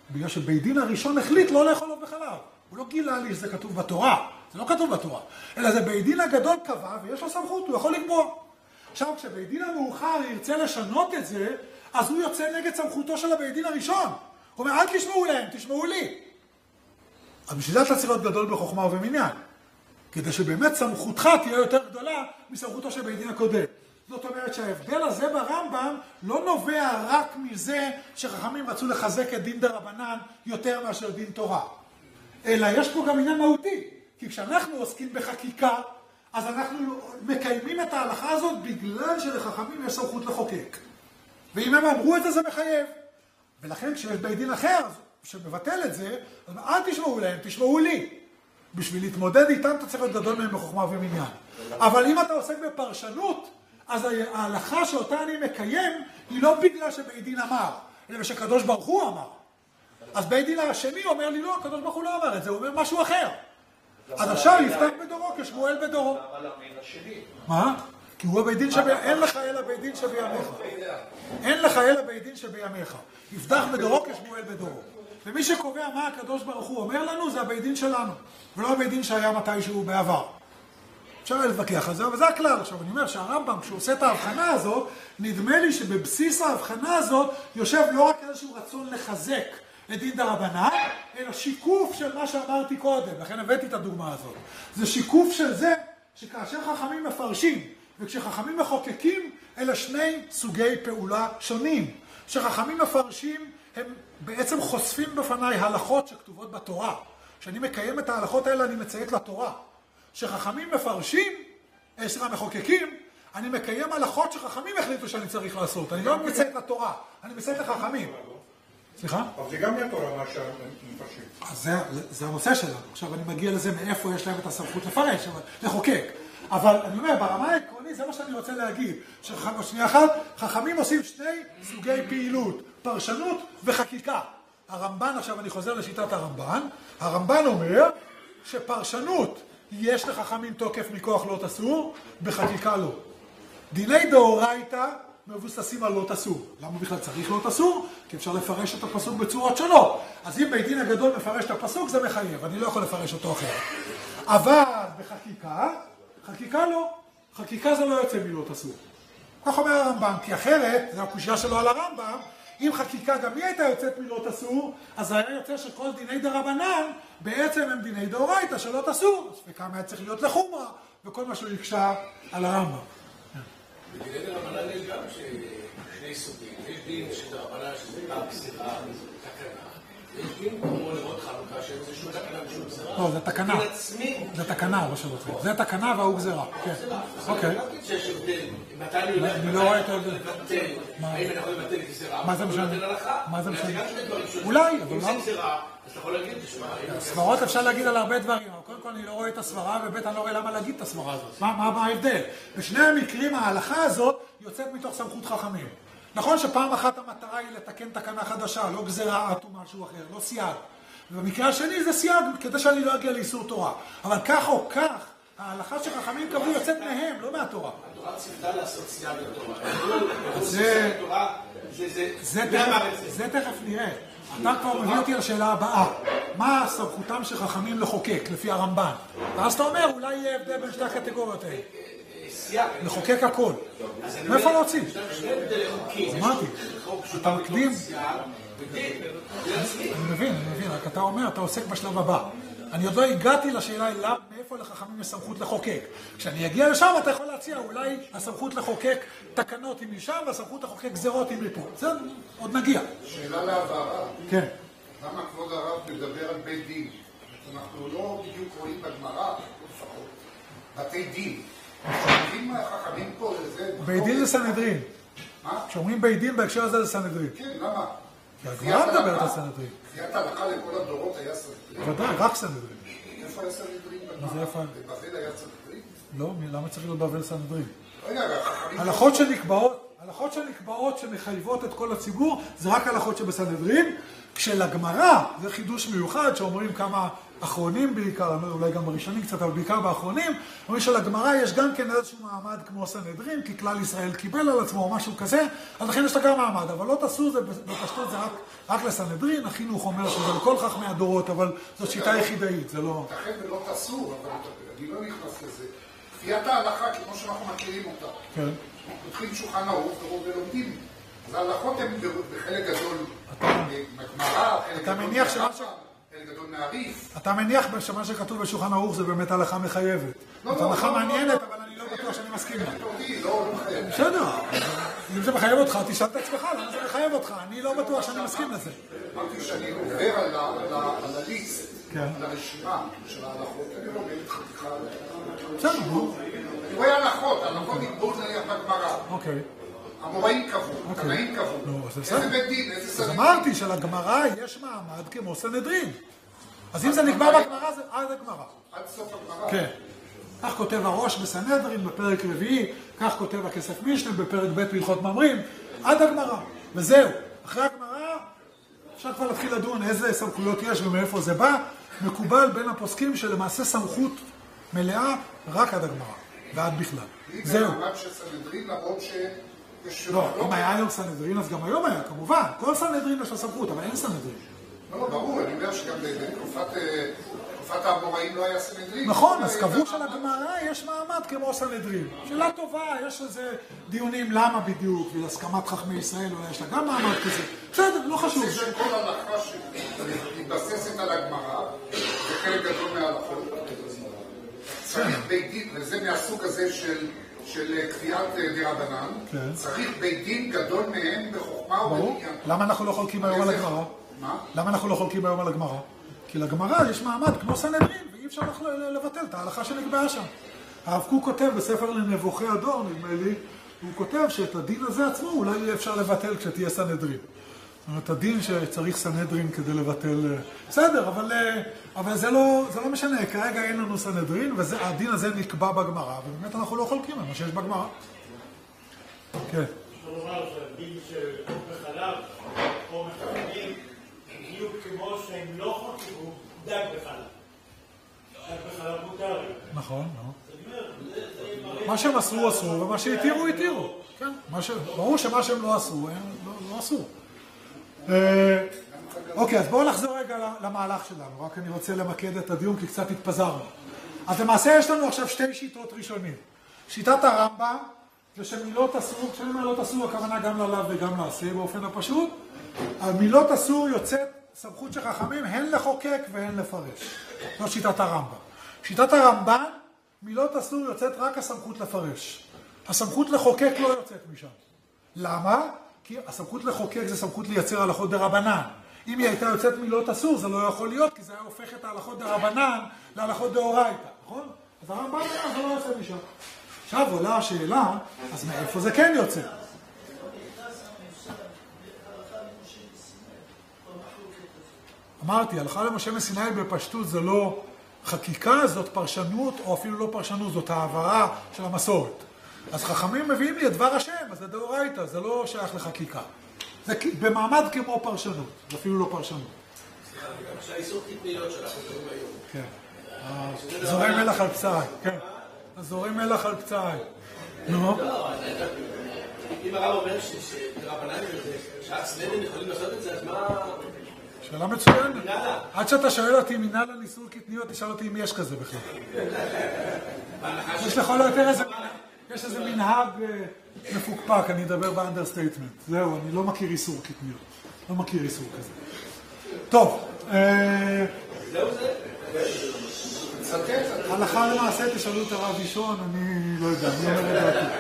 בגלל שבית דין הראשון החליט לא לאכול עוף בחלב. הוא לא גילה לי שזה כתוב בתורה, זה לא כתוב בתורה, אלא זה בית דין הגדול קבע ויש לו סמכות, הוא יכול לקבוע. עכשיו, כשבית דין המאוחר ירצה לשנות את זה, אז הוא יוצא נגד סמכותו של הבית דין הראשון. הוא אומר, אל תשמעו להם, תשמעו לי. אז בשביל זה אתה צריך להיות גדול בחוכמה ובמניין. כדי שבאמת סמכותך תהיה יותר גדולה מסמכותו של בית דין הקודם. זאת אומרת שההבדל הזה ברמב"ם לא נובע רק מזה שחכמים רצו לחזק את דין דרבנן יותר מאשר דין תורה. אלא יש פה גם עניין מהותי. כי כשאנחנו עוסקים בחקיקה, אז אנחנו מקיימים את ההלכה הזאת בגלל שלחכמים יש סמכות לחוקק. ואם הם אמרו את זה, זה מחייב. ולכן כשיש בית דין אחר שמבטל את זה, אז אל תשמעו להם, תשמעו לי. בשביל להתמודד איתם אתה צריך להיות גדול מהם בחוכמה ומניין. אבל אם אתה עוסק בפרשנות, אז ההלכה שאותה אני מקיים היא לא בגלל שבית דין אמר, אלא שקדוש ברוך הוא אמר. אז בית דין השני אומר לי לא, הקדוש ברוך הוא לא אמר את זה, הוא אומר משהו אחר. אז עכשיו יפתח בדורו כשמואל בדורו. אבל המין השני. מה? כי הוא הבית דין שבימיך. אין לך אלא בית דין שבימיך. אין לך אלא בית דין שבימיך. יפתח בדורו כשמואל בדורו. ומי שקובע מה הקדוש ברוך הוא אומר לנו זה הבית דין שלנו, ולא הבית דין שהיה מתישהו בעבר. אפשר להתווכח על זה, אבל זה הכלל. עכשיו אני אומר שהרמב"ם כשהוא עושה את ההבחנה הזאת, נדמה לי שבבסיס ההבחנה הזאת יושב לא רק איזשהו רצון לחזק את דין דרבנן, אלא שיקוף של מה שאמרתי קודם, לכן הבאתי את הדוגמה הזאת. זה שיקוף של זה שכאשר חכמים מפרשים וכשחכמים מחוקקים, אלה שני סוגי פעולה שונים. כשחכמים מפרשים הם בעצם חושפים בפניי הלכות שכתובות בתורה. כשאני מקיים את ההלכות האלה אני מציית לתורה. כשחכמים מפרשים, סליחה, מחוקקים, אני מקיים הלכות שחכמים החליטו שאני צריך לעשות. אני לא מציית לתורה, אני מציית לחכמים. סליחה? אבל זה גם מהתורה מה שמפרשים. אז זה, זה הנושא שלנו. עכשיו אני מגיע לזה מאיפה יש להם את הסמכות לפרש, לחוקק. אבל אני אומר, ברמה העקרונית זה מה שאני רוצה להגיד. שנייה אחת, חכמים עושים שני סוגי פעילות, פרשנות וחקיקה. הרמב"ן, עכשיו אני חוזר לשיטת הרמב"ן, הרמב"ן אומר שפרשנות יש לחכמים תוקף מכוח לא תסור, בחקיקה לא. דיני דאורייתא מבוססים על לא תסור. למה בכלל צריך לא תסור? כי אפשר לפרש את הפסוק בצורות שונות. אז אם בית דין הגדול מפרש את הפסוק זה מחייב, אני לא יכול לפרש אותו אחר. אבל בחקיקה, חקיקה לא. חקיקה זה לא יוצא מלא תסור. כך אומר הרמב"ם, כי אחרת, זו הקושיה שלו על הרמב"ם, אם חקיקה גם היא הייתה יוצאת מלא תסור, אז היה יוצא שכל דיני דרבנן בעצם הם דיני דאורייתא שלא תסור. וכמה היה צריך להיות לחומרה, וכל מה שהוא יקשה על הרמב"ם. בדיני דרבנן יש גם שני סוגים. יש דין שדרבנן שזה גם גזירה, תקנה. יש דין כמו לראות חלוקה שאין זה שום תקנה ושום גזירה. לא, זה תקנה. זה תקנה, לא שלא זה. זה תקנה והוא גזירה. כן. אוקיי. שיש הבדל. מתי אני הולך? אני לא רואה את ההבדל. האם אני יכול לבטל גזירה? מה זה משנה? מה זה משנה? אולי, אולי, אבל אם לא. זה גזירה, אז אתה יכול להגיד, תשמע. סברות אפשר להגיד על הרבה דברים, אבל קודם כל אני לא רואה את הסברה, ובית אני לא רואה למה להגיד את הסברה הזאת. מה, מה, מה ההבדל? בשני המקרים ההלכה הזאת יוצאת מתוך סמכות חכמים. נכון שפעם אחת המטרה היא לתקן תקנה חדשה, לא גזירה עט או משהו אחר, לא סייג. ובמקרה השני זה סייג, כדי שאני לא אגיע לאיסור תורה. אבל כך או כך, ההלכה שחכמים קבעו יוצאת מהם, לא מהתורה. התורה צריכה לעשות סייג לתורה. זה תכף נראה. אתה כבר מביא אותי לשאלה הבאה. מה סמכותם של חכמים לחוקק, לפי הרמב"ן? ואז אתה אומר, אולי יהיה הבדל בין שתי הקטגוריות האלה. לחוקק הכל. מאיפה להוציא? אמרתי, אתה מקדים. אני מבין, אני מבין, רק אתה אומר, אתה עוסק בשלב הבא. אני עוד לא הגעתי לשאלה אליו, מאיפה לחכמים יש סמכות לחוקק. כשאני אגיע לשם, אתה יכול להציע, אולי הסמכות לחוקק תקנות היא משם, והסמכות לחוקק גזירות היא מפה. זה עוד נגיע. שאלה להבהרה. כן. למה כבוד הרב מדבר על בית דין? אנחנו לא בדיוק רואים בגמרא, לפחות. בתי דין. כשאומרים החכמים פה, זה... בית דין זה סנהדרין. מה? כשאומרים בית דין בהקשר הזה זה סנהדרין. כן, למה? כי הגמרא מדברת על סנהדרין. קביעת ההלכה לכל הדורות היה סנהדרין. ודאי, רק סנהדרין. איפה היה סנהדרין? מה זה איפה? בבבל היה סנהדרין? לא, למה צריך להיות בבל סנהדרין? רגע, החכמים... הלכות שנקבעות, הלכות שנקבעות שמחייבות את כל הציבור, זה רק הלכות שבסנהדרין, כשלגמרא זה חידוש מיוחד שאומרים כמה האחרונים בעיקר, אולי גם בראשונים קצת, אבל בעיקר באחרונים, אומרים שלגמרא יש גם כן איזשהו מעמד כמו סנהדרין, כי כלל ישראל קיבל על עצמו או משהו כזה, אז לכן יש לה גם מעמד, אבל לא תעשו זה, בפשטות זה רק, רק לסנהדרין, החינוך אומר שזה לכל חכמי הדורות, אבל זאת שיטה יחידאית, זה לא... לכן ולא תעשו, אבל אני לא נכנס לזה. כפיית ההלכה, כמו שאנחנו מכירים אותה. כן. פותחים שולחן ערוך ולומדים. אז ההלכות הן בחלק גדול מהגמרא, חלק גדול מהרמב"ם, חלק גדול מהרי"ף. אתה מניח שמה שכתוב בשולחן ערוך זה באמת הלכה מחייבת. זאת הלכה מעניינת, אבל אני לא בטוח שאני מסכים לה. לא, לא מחייב. בסדר, אם זה מחייב אותך, תשאל את עצמך, למה זה מחייב אותך? אני לא בטוח שאני מסכים לזה. אמרתי שאני עובר על הליסט, על הרשימה של ההלכות, אני לא מבין חתיכה. בסדר, נו. אני רואה הלכות, הלכות נקבעות נניח בגמרא. אוקיי. המוראים קבעו, התנאים קבעו. איזה בית דין, איזה אז סנהדרין. אמרתי שלגמרא יש מעמד כמו סנהדרין. אז אם זה נקבע בגמרא, זה עד הגמרא. עד סוף הגמרא. כן. כך כותב הראש בסנהדרין בפרק רביעי, כך כותב הכסף משנה בפרק ב' בהלכות ממרים, עד הגמרא. וזהו. אחרי הגמרא אפשר כבר להתחיל לדון איזה סמכויות יש ומאיפה זה בא. מקובל בין הפוסקים שלמעשה סמכות מלאה רק עד הגמרא, ועד בכלל. זהו. זה מעמד של סנהדרין, למרות שיש... לא, אם היה היום סנהדרין, אז גם היום היה, כמובן. כל סנהדרין יש לו סמכות, אבל אין סנהדרין. לא, לא, ברור, אני אומר שגם בתקופת האמוראים לא היה סנהדרין. נכון, אז קבעו שלגמרא יש מעמד כמו סנהדרין. שאלה טובה, יש איזה דיונים למה בדיוק, והסכמת חכמי ישראל, אולי יש לה גם מעמד כזה. בסדר, לא חשוב. זה שכל הלכה שמתבססת על הגמרא, זה חלק גדול מההלכות. צריך בית דין, וזה מהסוג הזה של... של כפיית דרבנן, צריך בית דין גדול מהם בחוכמה ובעניין. למה אנחנו לא חולקים היום על הגמרא? מה? למה אנחנו לא חולקים היום על הגמרא? כי לגמרא יש מעמד כמו סנהדרין, ואי אפשר לבטל את ההלכה שנקבעה שם. הרב קוק כותב בספר לנבוכי הדור, נדמה לי, הוא כותב שאת הדין הזה עצמו אולי יהיה אפשר לבטל כשתהיה סנהדרין. זאת אומרת, הדין שצריך סנהדרין כדי לבטל... בסדר, אבל, אבל זה, לא, זה לא משנה. כרגע אין לנו סנהדרין, והדין הזה נקבע בגמרא, ובאמת אנחנו לא חולקים על מה שיש בגמרא. כן. אפשר לומר שהדין של אור בחלב, או מחכמים, בדיוק כמו שהם לא חוקקו דג בחלב. דג בחלב מותר. נכון, לא. מה שהם עשו, עשו, ומה שהתירו, התירו. כן, ברור שמה שהם לא עשו, הם לא עשו. אוקיי, אז בואו נחזור רגע למהלך שלנו, רק אני רוצה למקד את הדיון כי קצת התפזרנו. אז למעשה יש לנו עכשיו שתי שיטות ראשונים. שיטת הרמב"ם זה שמילות אסור, כשאני אומר מילות אסור הכוונה גם ללאו וגם לעשה באופן הפשוט. המילות אסור יוצאת סמכות של חכמים הן לחוקק והן לפרש. זו שיטת הרמב"ם. שיטת הרמב"ם, מילות אסור יוצאת רק הסמכות לפרש. הסמכות לחוקק לא יוצאת משם. למה? כי הסמכות לחוקק זה סמכות לייצר הלכות דרבנן. אם היא הייתה יוצאת מילות אסור, זה לא יכול להיות, כי זה היה הופך את ההלכות דרבנן להלכות דאורייתא, נכון? אז הרמב"ם זה לא יוצא משם. עכשיו עולה השאלה, אז מאיפה זה כן יוצא? אמרתי, הלכה למשה מסיני בפשטות זה לא חקיקה, זאת פרשנות, או אפילו לא פרשנות, זאת העברה של המסורת. אז חכמים מביאים לי את דבר השם, אז זה דאורייתא, זה לא שייך לחקיקה. זה במעמד כמו פרשנות, זה אפילו לא פרשנות. סליחה, גם של האיסור קטניות שאנחנו קוראים היום. כן. זורם מלח על פצעי, כן. זורם מלח על פצעי. נו. לא, אם הרב אומר שרבנן שהסנהדרין יכולים לעשות את זה, אז מה... שאלה מצוינת. עד שאתה שואל אותי מנהל על איסור קטניות, תשאל אותי אם יש כזה בכלל. יש לכל היותר איזה... יש איזה מנהג מפוקפק, אני אדבר באנדרסטייטמנט. זהו, אני לא מכיר איסור קטניות. לא מכיר איסור כזה. טוב. זהו זה? הלכה למעשה, תשאלו את הרב ראשון, אני לא יודע, אני אומר את דעתי.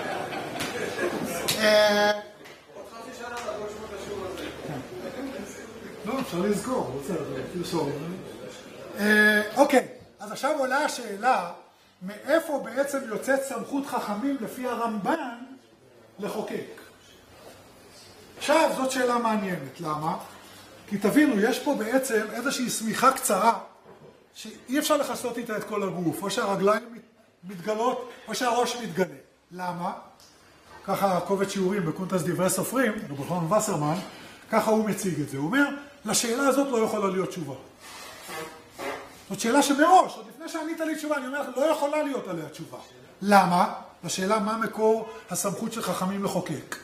לא, אפשר לזכור, בסדר, תרשום. אוקיי, אז עכשיו עולה השאלה, מאיפה בעצם יוצאת סמכות חכמים לפי הרמב"ן לחוקק? עכשיו, זאת שאלה מעניינת. למה? כי תבינו, יש פה בעצם איזושהי סמיכה קצרה שאי אפשר לחסות איתה את כל הגוף, או שהרגליים מתגלות, או שהראש מתגלה. למה? ככה קובץ שיעורים בקונטרס דברי סופרים, רבי חנן וסרמן, ככה הוא מציג את זה. הוא אומר, לשאלה הזאת לא יכולה להיות תשובה. זאת שאלה שמראש, עוד לפני שענית לי תשובה, אני אומר לך, לא יכולה להיות עליה תשובה. למה? לשאלה מה מקור הסמכות של חכמים לחוקק.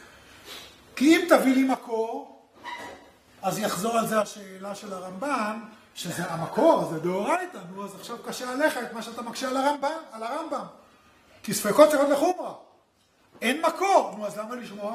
כי אם תביא לי מקור, אז יחזור על זה השאלה של הרמב"ן, שזה המקור, זה דאורייתא, נו, אז עכשיו קשה עליך את מה שאתה מקשה על הרמב"ם, על הרמב"ם. כי ספקות צריכות לחומרה. אין מקור, נו, אז למה לשמוע?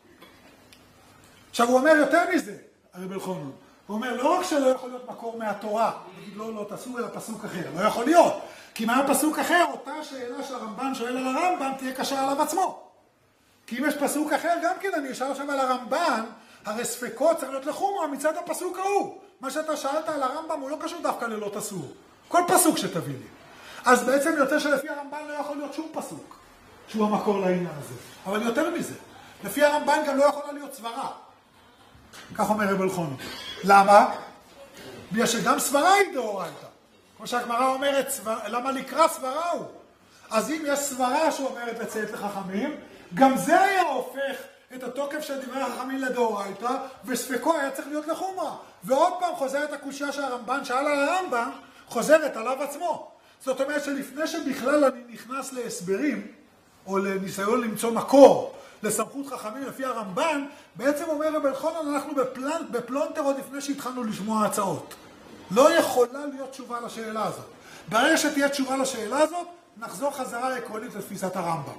עכשיו הוא אומר יותר מזה, הרב אלחונן. הוא אומר, לא רק שלא יכול להיות מקור מהתורה, נגיד לא, לא תעשו אלא פסוק אחר, לא יכול להיות. כי מה פסוק אחר, אותה שאלה שהרמב"ן שואל על הרמב"ם, תהיה קשה עליו עצמו. כי אם יש פסוק אחר, גם כן, אני אשאל עכשיו על הרמב"ן, הרי ספקות צריך להיות לחומרה מצד הפסוק ההוא. מה שאתה שאלת על הרמב"ם הוא לא קשור דווקא ללא תסור. כל פסוק שתביא לי. אז בעצם יוצא שלפי הרמב"ן לא יכול להיות שום פסוק, שהוא המקור לעניין הזה. אבל יותר מזה, לפי הרמב"ן גם לא יכולה להיות סברה. כך אומר רב אלחונן. למה? בגלל שגם סברה היא דאורייתא. כמו שהגמרא אומרת, סבר... למה לקרא סברה הוא? אז אם יש סברה שאומרת לציית לחכמים, גם זה היה הופך את התוקף של דברי החכמים לדאורייתא, וספקו היה צריך להיות לחומרה. ועוד פעם חוזרת הקושיה שהרמב"ן שאל על הרמב"ם, חוזרת עליו עצמו. זאת אומרת שלפני שבכלל אני נכנס להסברים, או לניסיון למצוא מקור לסמכות חכמים לפי הרמב"ן, בעצם אומר רב אלחונן, אנחנו בפלנ... בפלונטר עוד לפני שהתחלנו לשמוע הצעות. לא יכולה להיות תשובה לשאלה הזאת. ברגע שתהיה תשובה לשאלה הזאת, נחזור חזרה עקרונית לתפיסת הרמב"ם.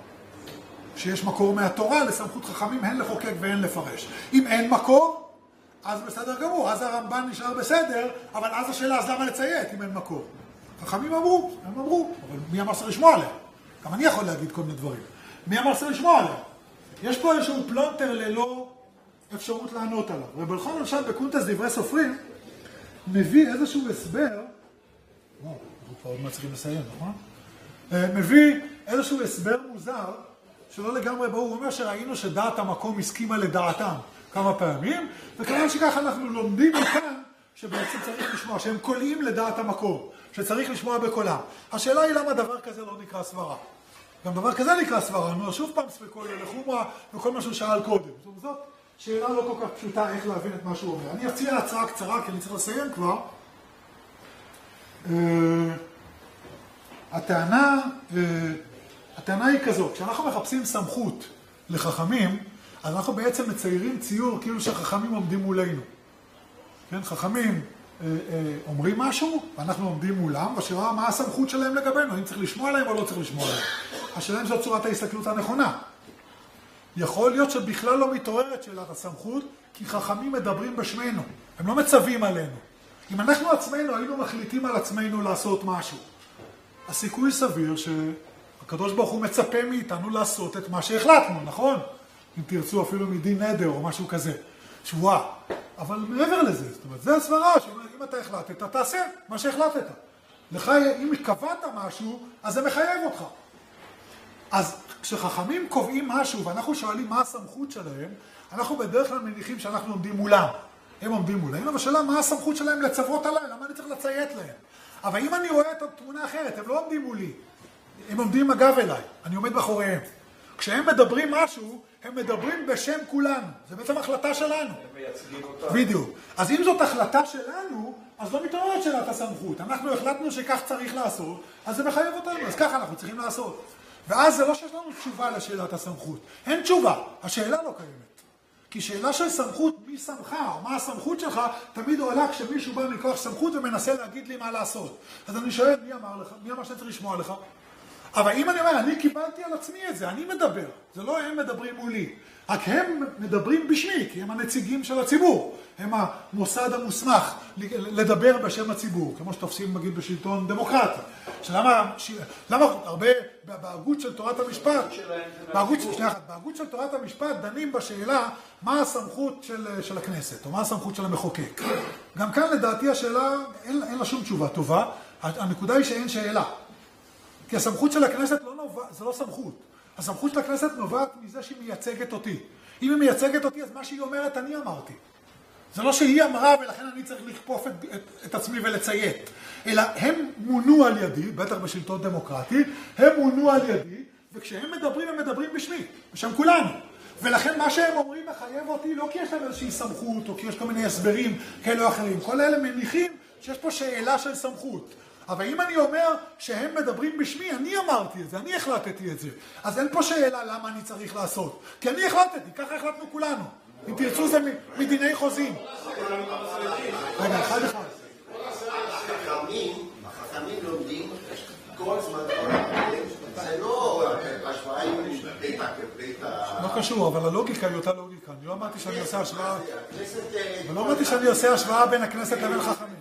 שיש מקור מהתורה לסמכות חכמים הן לחוקק והן לפרש. אם אין מקור, אז בסדר גמור, אז הרמב"ן נשאר בסדר, אבל אז השאלה, אז למה לציית אם אין מקור? חכמים אמרו, הם אמרו, אבל מי אמר שצריך לשמוע עליהם? גם אני יכול להגיד כל מיני דברים. מי אמר שצריך לשמוע עליהם? יש פה איזשהו פלונטר ללא אפשרות לענות עליו. רב אלחונן למשל בקונטס דברי סופרים, מביא איזשהו הסבר, וואו, אנחנו כבר עוד מה צריכים לסיים, נכון? מביא איזשהו הסבר מוזר, שלא לגמרי ברור, הוא אומר שראינו שדעת המקום הסכימה לדעתם כמה פעמים, וכמובן שכך אנחנו לומדים מכאן שבעצם צריך לשמוע, שהם קולעים לדעת המקום, שצריך לשמוע בקולם. השאלה היא למה דבר כזה לא נקרא סברה. גם דבר כזה נקרא סברה, נו, שוב פעם ספקו לחומרה וכל מה שהוא שאל קודם. זאת אומרת, שאלה לא כל כך פשוטה איך להבין את מה שהוא אומר. אני אציע הצעה קצרה, כי אני צריך לסיים כבר. הטענה, הטענה היא כזאת, כשאנחנו מחפשים סמכות לחכמים, אז אנחנו בעצם מציירים ציור כאילו שהחכמים עומדים מולנו. כן, חכמים אה, אה, אומרים משהו, ואנחנו עומדים מולם, והשאלה מה הסמכות שלהם לגבינו, אם צריך לשמוע עליהם או לא צריך לשמוע עליהם. השאלה אם זו צורת ההסתכלות הנכונה. יכול להיות שבכלל לא מתעוררת שאלת הסמכות, כי חכמים מדברים בשמנו, הם לא מצווים עלינו. אם אנחנו עצמנו היינו מחליטים על עצמנו לעשות משהו, הסיכוי סביר שהקדוש ברוך הוא מצפה מאיתנו לעשות את מה שהחלטנו, נכון? אם תרצו אפילו מדין נדר או משהו כזה, שבועה. אבל מעבר לזה, זאת אומרת, זה הסברה שאומרת, אם אתה החלטת, תעשה מה שהחלטת. לך, אם קבעת משהו, אז זה מחייב אותך. אז כשחכמים קובעים משהו ואנחנו שואלים מה הסמכות שלהם, אנחנו בדרך כלל מניחים שאנחנו עומדים מולם. הם עומדים מולם, אבל שאלה מה הסמכות שלהם לצוות עליי, למה אני צריך לציית להם? אבל אם אני רואה את התמונה אחרת, הם לא עומדים מולי. הם עומדים אגב אליי, אני עומד מאחוריהם. כשהם מדברים משהו, הם מדברים בשם כולנו. זה בעצם החלטה שלנו. הם מייצגים אותה. בדיוק. אז אם זאת החלטה שלנו, אז לא מתעוררת שאלת הסמכות. אנחנו החלטנו שכך צריך לעשות, אז זה מחייב אותנו, אז ככה אנחנו צריכים לעשות. ואז זה לא שיש לנו תשובה לשאלת הסמכות. אין תשובה, השאלה לא קיימת. כי שאלה של סמכות, מי שמך, או מה הסמכות שלך, תמיד עולה כשמישהו בא מכוח סמכות ומנסה להגיד לי מה לעשות. אז אני שואל, מי אמר לך? מי אמר שצריך לשמוע לך? אבל אם אני אומר, אני קיבלתי על עצמי את זה, אני מדבר. זה לא הם מדברים מולי. רק הם מדברים בשמי, כי הם הנציגים של הציבור. הם המוסד המוסמך לדבר בשם הציבור, כמו שתופסים מגיד בשלטון דמוקרטי. שלמה, למה הרבה, בהגות של תורת המשפט, בהגות, שנייה, בהגות של תורת המשפט דנים בשאלה מה הסמכות של, של הכנסת, או מה הסמכות של המחוקק. גם כאן לדעתי השאלה, אין, אין לה שום תשובה טובה. הנקודה היא שאין שאלה. כי הסמכות של הכנסת לא נובע, זה לא סמכות. הסמכות של הכנסת נובעת מזה שהיא מייצגת אותי. אם היא מייצגת אותי, אז מה שהיא אומרת, אני אמרתי. זה לא שהיא אמרה, ולכן אני צריך לכפוף את, את, את עצמי ולציית. אלא הם מונו על ידי, בטח בשלטון דמוקרטי, הם מונו על ידי, וכשהם מדברים, הם מדברים בשמי, בשם כולנו. ולכן מה שהם אומרים מחייב אותי, לא כי יש להם איזושהי סמכות, או כי יש כל מיני הסברים כאלה או אחרים. כל אלה מניחים שיש פה שאלה של סמכות. אבל אם אני אומר שהם מדברים בשמי, אני אמרתי את זה, אני החלטתי את זה. אז אין פה שאלה למה אני צריך לעשות. כי אני החלטתי, ככה החלטנו כולנו. אם תרצו זה מדיני חוזים. רגע, אחד אחד. החכמים לומדים כל זמן זה לא השוואה עם בית ה... לא קשור, אבל הלוגיקה היא אותה לוגיקה. אני לא אמרתי שאני עושה השוואה... אבל לא אמרתי שאני עושה השוואה בין הכנסת לבין חכמים.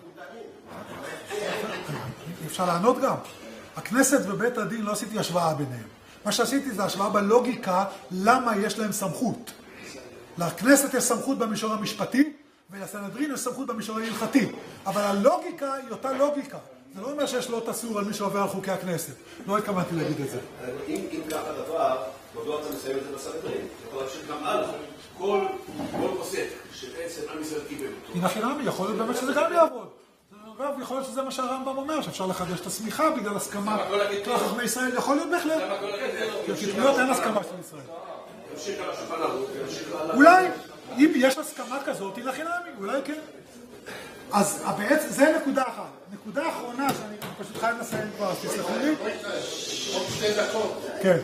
אפשר לענות גם. הכנסת ובית הדין לא עשיתי השוואה ביניהם. מה שעשיתי זה השוואה בלוגיקה למה יש להם סמכות. לכנסת יש סמכות במישור המשפטי, ולסנהדרין יש סמכות במישור ההלכתי. אבל הלוגיקה היא אותה לוגיקה. זה לא אומר שיש לא תסור על מי שעובר על חוקי הכנסת. לא התכוונתי להגיד את זה. אם כך הדבר, מדוע אתה מסיים את זה בסנהדרין? יכול להיות שגם אז, כל פוסק שבעצם עם ישראל קיבל אותו. הנה חינמי, יכול להיות באמת שזה גם יעבוד. אגב, יכול להיות שזה מה שהרמב"ם אומר, שאפשר לחדש את הסמיכה בגלל הסכמה. כל חכמי ישראל יכול להיות בהחלט. כי כתביות אין הסכמה של ישראל. אולי, אם יש הסכמה כזאת, הנה חינמי, אולי כן. אז בעצם, זה נקודה אחת. נקודה אחרונה, שאני פשוט חייב לסיים כבר, אז תסלחו לי. עוד שתי דקות. כן.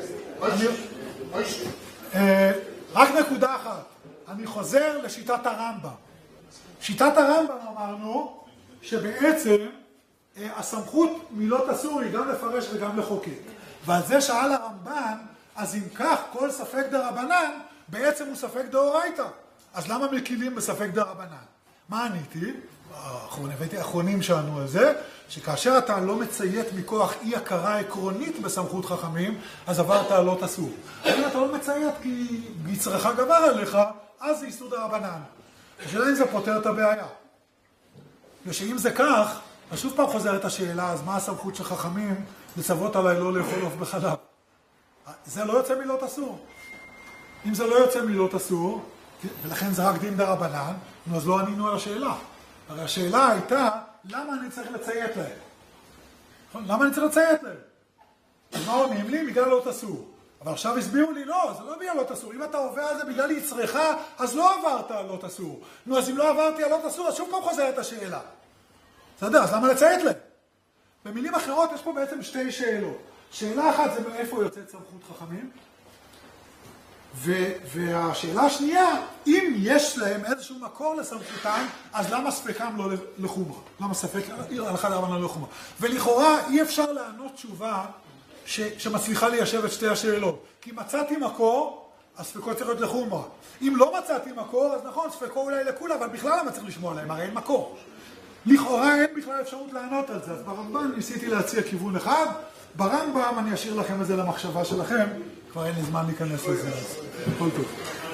רק נקודה אחת. אני חוזר לשיטת הרמב"ם. שיטת הרמב"ם אמרנו שבעצם הסמכות מילות אסור היא גם לפרש וגם לחוקק. ועל זה שאל הרמב"ן, אז אם כך כל ספק דרבנן בעצם הוא ספק דאורייתא. אז למה מקילים בספק דרבנן? מה עניתי? האחרונים שענו על זה, שכאשר אתה לא מציית מכוח אי הכרה עקרונית בסמכות חכמים, אז עברת על לא תסור. אם אתה לא מציית כי יצרך גבר עליך, אז זה איסור דרבנן. השאלה אם זה פותר את הבעיה. ושאם זה כך, אז שוב פעם חוזרת השאלה, אז מה הסמכות של חכמים לצוות עליי לא לאכול עוף בחלב? זה לא יוצא מילות אסור. אם זה לא יוצא מילות אסור, ולכן זה רק דין דרבנן, אז לא ענינו על השאלה. הרי השאלה הייתה, למה אני צריך לציית להם? למה אני צריך לציית להם? אז מה עונים לי? בגלל לא תסור. אבל עכשיו הסבירו לי, לא, זה לא בגלל לא תסור. אם אתה עובר על זה בגלל יצרך, אז לא עברת על לא תסור. נו, אז אם לא עברתי על לא תסור, אז שוב פעם חוזרת השאלה. בסדר, אז למה לציית להם? במילים אחרות יש פה בעצם שתי שאלות. שאלה אחת זה מאיפה יוצאת סמכות חכמים? והשאלה השנייה, אם יש להם איזשהו מקור לסמכותם, אז למה ספקם לא לחומרה? למה ספק הלכה דרבנן לא לחומרה? ולכאורה אי אפשר לענות תשובה שמצליחה ליישב את שתי השאלות. כי מצאתי מקור, אז ספקו צריך להיות לחומרה. אם לא מצאתי מקור, אז נכון, ספקו אולי לכולה, אבל בכלל למה צריך לשמוע להם? הרי אין מקור. לכאורה אין בכלל אפשרות לענות על זה. אז ברמב"ן ניסיתי להציע כיוון אחד, ברמב"ם אני אשאיר לכם את זה למחשבה שלכם, כבר אין לי זמן להיכנס לזה, אז כל טוב.